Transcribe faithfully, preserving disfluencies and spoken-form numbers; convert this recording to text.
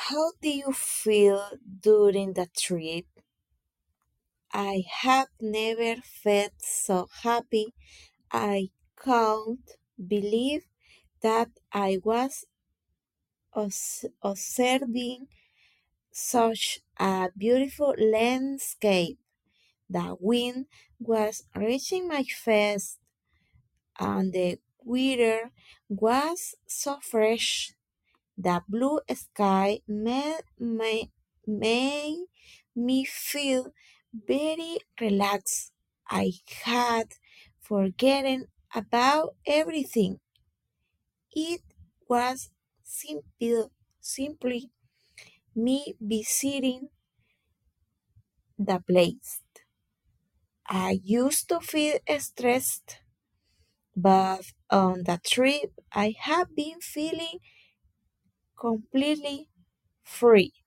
How do you feel during the trip? I have never felt so happy. I can't believe that I was os- observing such a beautiful landscape. The wind was reaching my face, and the weather was so fresh. The blue sky made, made, made me feel very relaxed. I had forgotten about everything. It was simple, simply me visiting the place. I used to feel stressed, but on the trip I have been feeling completely free.